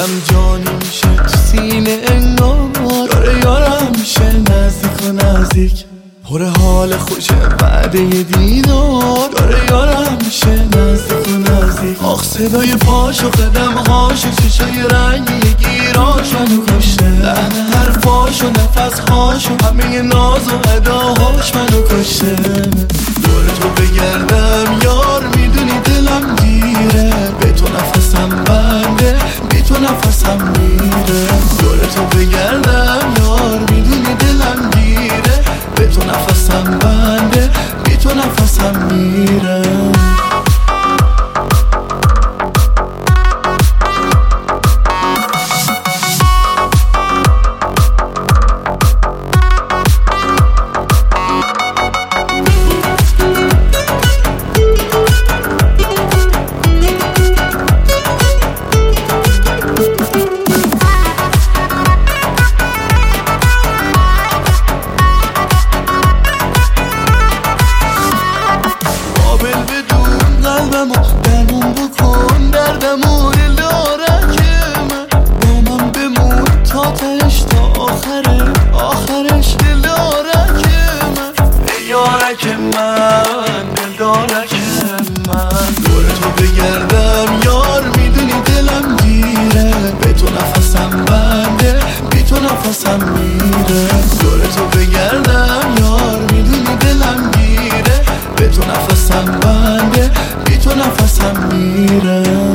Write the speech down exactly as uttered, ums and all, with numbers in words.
دلم جانی میشه تو سینه انگار داره یارم میشه نزدیک و نزدیک پر حال خوشه بعد یه دیدار داره یارم میشه نزدیک و نزدیک آخ صدای پاش و قدم هاش و چشای رنگی گیراش منو کشته لحن حرفاش و نفس هاش و همه ناز و اداهاش منو کشته دور تو بگردم یار میدونی دلم گیره به تو نفسم بنده بی تو نفسم میره دور تو بگردم یار میدونی دلم گیره به تو نفسم بنده بی تو نفسم میره درمون بکن دردمون دلدارکم با من بمون تا تهش تا آخره آخرش دلدارکم ای یارک من دلدارک من دور تو بگردم یار میدونی دلم گیره به تو نفسم بنده بی تو نفسم میره دور تو بگردم یار میدونی دلم گیره به تو نفسم بنده بی تو نفسم میره